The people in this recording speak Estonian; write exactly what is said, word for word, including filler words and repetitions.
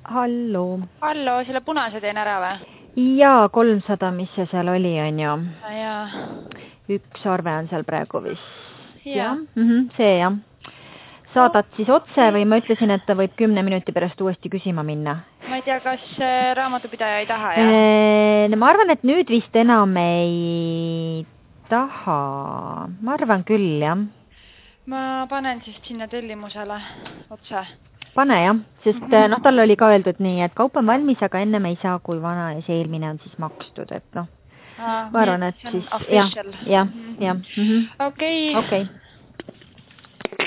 Hallo. Hallo, selle punase teen ära või? Jaa, kolmsada, mis see seal oli, on ju. Jaa. Üks arve on seal praegu vist. Jaa. Mm -hmm, see jah. Saadad siis otse või ma ütlesin, et ta võib kümne minuti pärast uuesti küsima minna? Ma ei tea, kas raamatupidaja ei taha, jah? Eee, ma arvan, et nüüd vist enam ei taha. Ma arvan küll, jah. Ma panen siis sinna tellimusele otse. Pane jah, sest mm -hmm. noh, talle oli ka öeldud nii, et kaup on valmis, aga enne me ei saa, kui vana ja see eelmine on siis makstud, et noh. Aa, ma arvan, et siis jah, jah, jah. Okei. Okay.